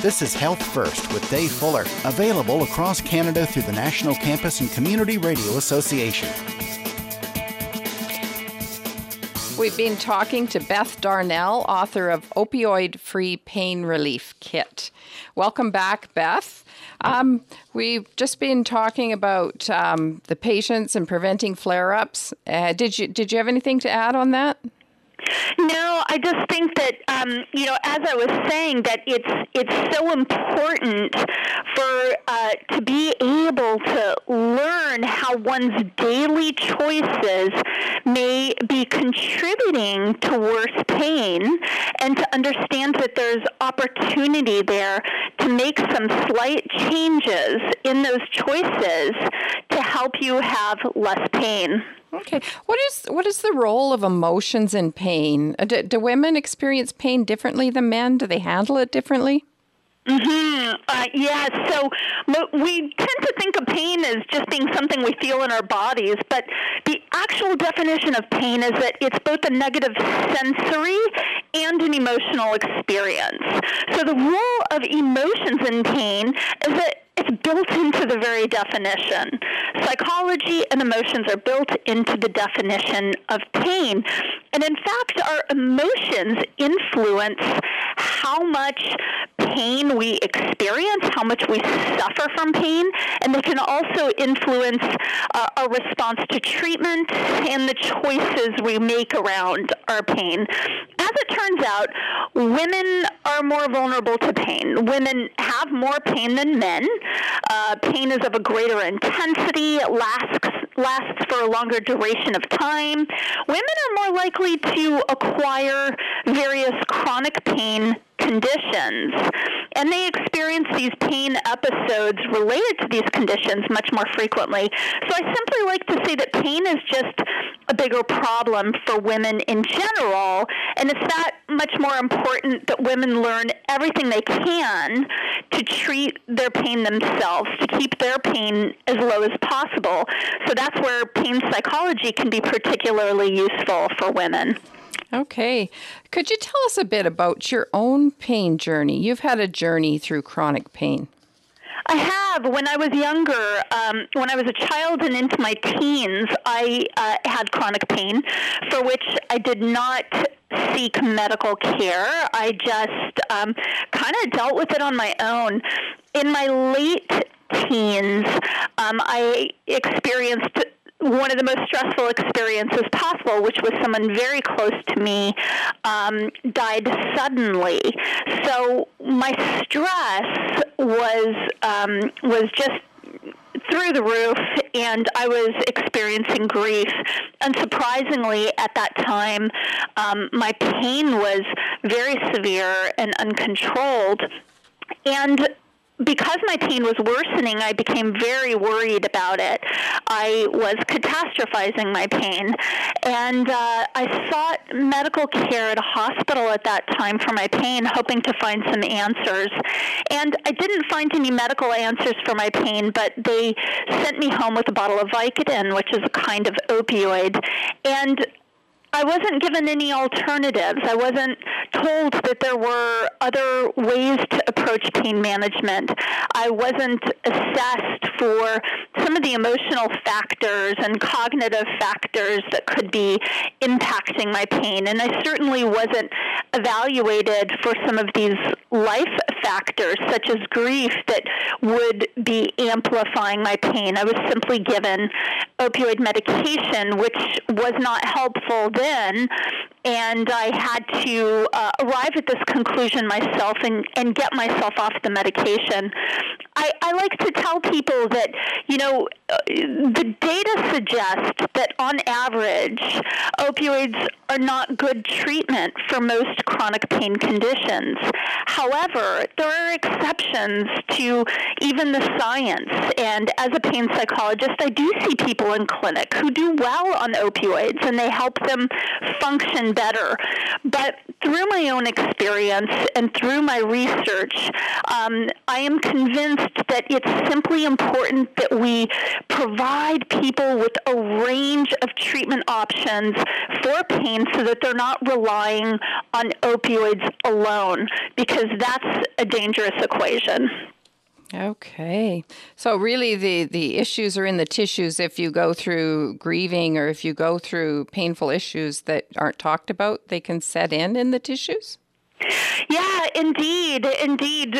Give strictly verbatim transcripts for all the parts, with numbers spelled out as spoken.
This is Health First with Dave Fuller, available across Canada through the National Campus and Community Radio Association. We've been talking to Beth Darnell, author of Opioid-Free Pain Relief Kit. Welcome back, Beth. Um, we've just been talking about um, the patients and preventing flare-ups. Uh, did you did you have anything to add on that? No, I just think that, um, you know, as I was saying, that it's it's so important for uh, to be able to learn how one's daily choices may be contributing to worse pain, and to understand that there's opportunity there to make some slight changes in those choices to help you have less pain. Okay. What is what is the role of emotions in pain? Do, do women experience pain differently than men? Do they handle it differently? Mm-hmm. Uh, yeah, so we tend to think of pain as just being something we feel in our bodies, but the actual definition of pain is that it's both a negative sensory and an emotional experience. So the role of emotions in pain is that it's built into the very definition. Psychology and emotions are built into the definition of pain. And in fact, our emotions influence how much pain we experience, how much we suffer from pain, and they can also influence uh, our response to treatment and the choices we make around our pain. As it turns out, women are more vulnerable to pain. Women have more pain than men. Uh, pain is of a greater intensity. It lasts lasts for a longer duration of time. Women are more likely to acquire various chronic pain conditions, and they experience these pain episodes related to these conditions much more frequently. So I simply like to say that pain is just a bigger problem for women in general, and it's that much more important that women learn everything they can to treat their pain themselves, to keep their pain as low as possible. So that's where pain psychology can be particularly useful for women. Okay. Could you tell us a bit about your own pain journey? You've had a journey through chronic pain. I have. When I was younger, um, when I was a child and into my teens, I uh, had chronic pain for which I did not seek medical care. I just um, kind of dealt with it on my own. In my late teens, um, I experienced one of the most stressful experiences possible, which was someone very close to me um, died suddenly. So my stress was um, was just through the roof, and I was experiencing grief. Unsurprisingly, at that time, um, my pain was very severe and uncontrolled. And because my pain was worsening, I became very worried about it. I was catastrophizing my pain, and uh, I sought medical care at a hospital at that time for my pain, hoping to find some answers. And I didn't find any medical answers for my pain, but they sent me home with a bottle of Vicodin, which is a kind of opioid. And I wasn't given any alternatives. I wasn't told that there were other ways to approach pain management. I wasn't assessed for some of the emotional factors and cognitive factors that could be impacting my pain. And I certainly wasn't evaluated for some of these life factors, such as grief, that would be amplifying my pain. I was simply given opioid medication, which was not helpful then, and I had to uh, arrive at this conclusion myself and, and get myself off the medication. I, I like to tell people that, you know, uh, the data suggests that on average, opioids are not good treatment for most chronic pain conditions. However, there are exceptions to even the science, and as a pain psychologist, I do see people in clinic who do well on opioids, and they help them function better. But through my own experience and through my research, um, I am convinced that it's simply important that we provide people with a range of treatment options for pain so that they're not relying on opioids alone, because that's a dangerous equation. Okay. So really the, the issues are in the tissues. If you go through grieving or if you go through painful issues that aren't talked about, they can set in in the tissues? Yeah, indeed, indeed.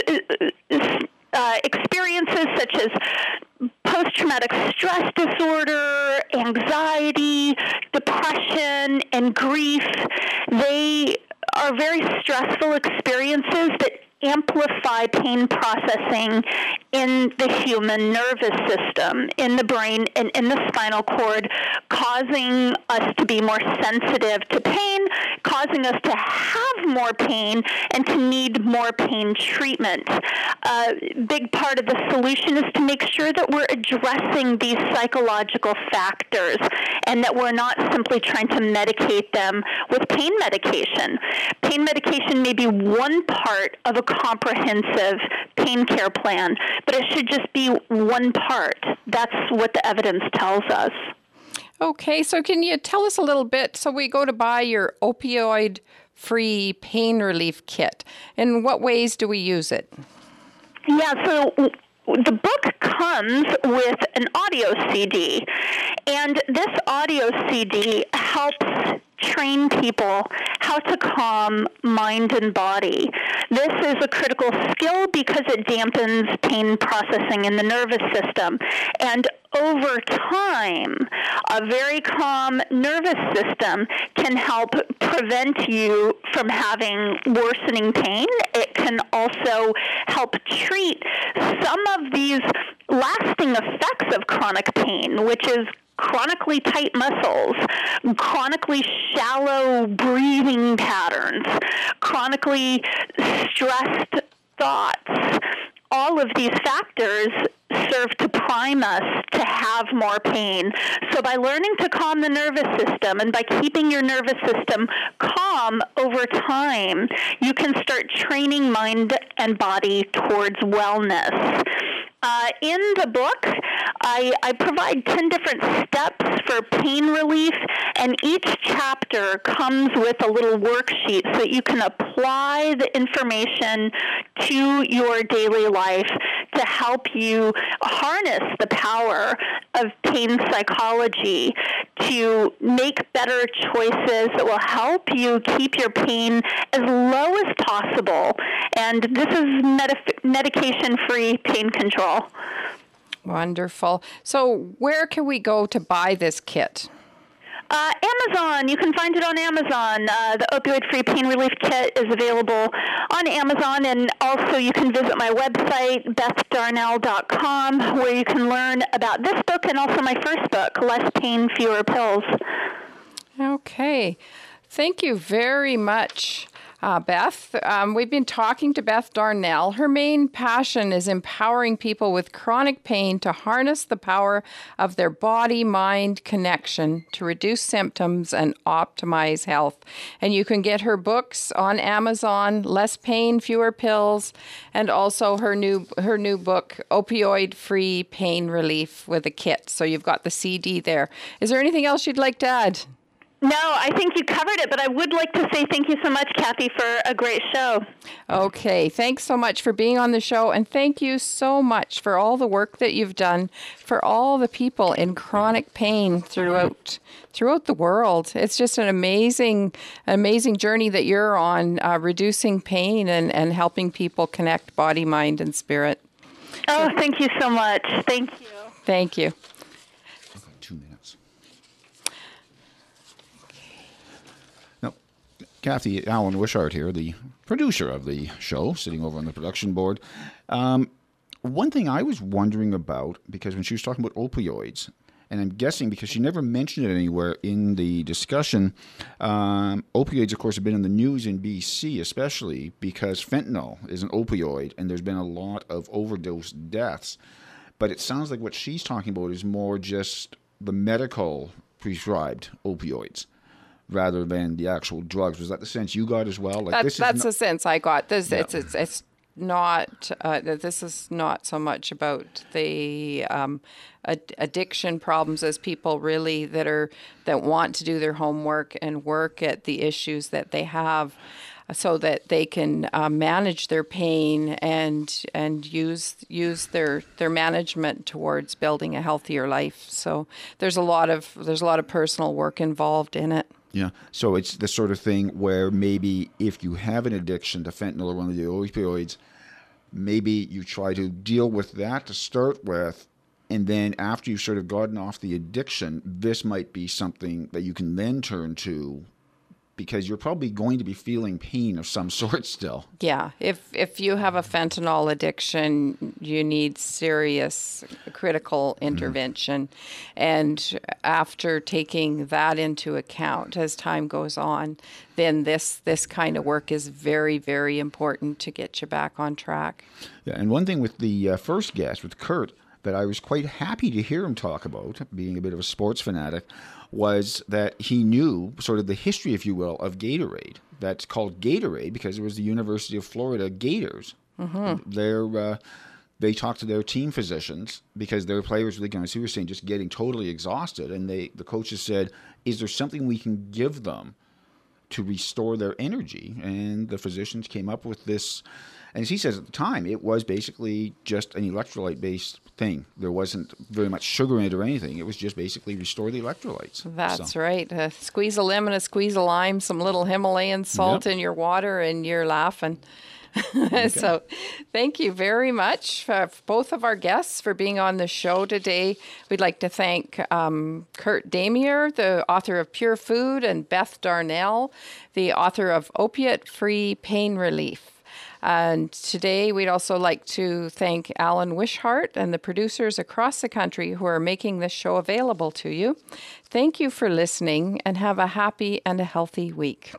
Uh, experiences such as post-traumatic stress disorder, anxiety, depression, and grief, they are very stressful experiences that amplify pain processing in the human nervous system, in the brain and in the spinal cord, causing us to be more sensitive to pain, causing us to have more pain, and to need more pain treatment. A big part of the solution is to make sure that we're addressing these psychological factors and that we're not simply trying to medicate them with pain medication. Pain medication may be one part of a comprehensive pain care plan, but it should just be one part. That's what the evidence tells us. Okay, so can you tell us a little bit? So we go to buy your opioid-free pain relief kit. In what ways do we use it? Yeah, so the book comes with an audio C D, and this audio C D helps train people how to calm mind and body. This is a critical skill because it dampens pain processing in the nervous system. And over time, a very calm nervous system can help prevent you from having worsening pain. It can also help treat some of these lasting effects of chronic pain, which is chronically tight muscles, chronically shallow breathing patterns, chronically stressed thoughts. All of these factors serve to prime us to have more pain. So by learning to calm the nervous system and by keeping your nervous system calm over time, you can start training mind and body towards wellness. Uh, in the book, I, I provide ten different steps for pain relief, and each chapter comes with a little worksheet so that you can apply the information to your daily life to help you harness the power of pain psychology to make better choices that will help you keep your pain as low as possible. And this is med- medication-free pain control. Wonderful. So where can we go to buy this kit? Uh, Amazon. You can find it on Amazon. Uh, the Opioid-Free Pain Relief Kit is available on Amazon, and also you can visit my website, beth darnell dot com, where you can learn about this book and also my first book, Less Pain, Fewer Pills. Okay. Thank you very much. Uh, Beth, um, we've been talking to Beth Darnell. Her main passion is empowering people with chronic pain to harness the power of their body-mind connection to reduce symptoms and optimize health. And you can get her books on Amazon, Less Pain, Fewer Pills, and also her new her new book, Opioid-Free Pain Relief with a Kit. So you've got the C D there. Is there anything else you'd like to add? No, I think you covered it, but I would like to say thank you so much, Kathy, for a great show. Okay, thanks so much for being on the show, and thank you so much for all the work that you've done for all the people in chronic pain throughout throughout the world. It's just an amazing, amazing journey that you're on, uh, reducing pain and, and helping people connect body, mind, and spirit. Oh, thank you so much. Thank you. Thank you. Two minutes. Now, Kathy Allen Wishart here, the producer of the show, sitting over on the production board. Um, one thing I was wondering about, because when she was talking about opioids, and I'm guessing because she never mentioned it anywhere in the discussion, um, opioids, of course, have been in the news in B C, especially because fentanyl is an opioid, and there's been a lot of overdose deaths. But it sounds like what she's talking about is more just the medical prescribed opioids. rather than the actual drugs. Was that the sense you got as well? Like That, this that's is the sense I got. This, Yeah. it's, it's, it's not, uh, this is not so much about the um, ad- addiction problems as people really that are, that want to do their homework and work at the issues that they have so that they can uh, manage their pain and and use use their their management towards building a healthier life. So there's a lot of there's a lot of personal work involved in it. Yeah. So it's the sort of thing where maybe if you have an addiction to fentanyl or one of the opioids, maybe you try to deal with that to start with, and then after you've sort of gotten off the addiction, this might be something that you can then turn to, because you're probably going to be feeling pain of some sort still. Yeah, if if you have a fentanyl addiction, you need serious critical intervention. Mm-hmm. And after taking that into account as time goes on, then this this kind of work is very, very important to get you back on track. Yeah, and one thing with the uh, first guest, with Kurt, that I was quite happy to hear him talk about, being a bit of a sports fanatic, was that he knew sort of the history, if you will, of Gatorade. That's called Gatorade because it was the University of Florida Gators. Mm-hmm. They're, uh, they talked to their team physicians because their players were, as he was saying, just getting totally exhausted. And they, the coaches said, is there something we can give them to restore their energy? And the physicians came up with this. And as he says at the time, it was basically just an electrolyte-based thing. There wasn't very much sugar in it or anything. It was just basically restore the electrolytes. That's so. right. A squeeze of lemon, a squeeze of lime, some little Himalayan salt Yep. in your water, and you're laughing. Okay. So thank you very much for both of our guests for being on the show today. We'd like to thank um, Kurt Damier, the author of Pure Food, and Beth Darnell, the author of Opiate-Free Pain Relief. And today we'd also like to thank Alan Wishart and the producers across the country who are making this show available to you. Thank you for listening and have a happy and a healthy week.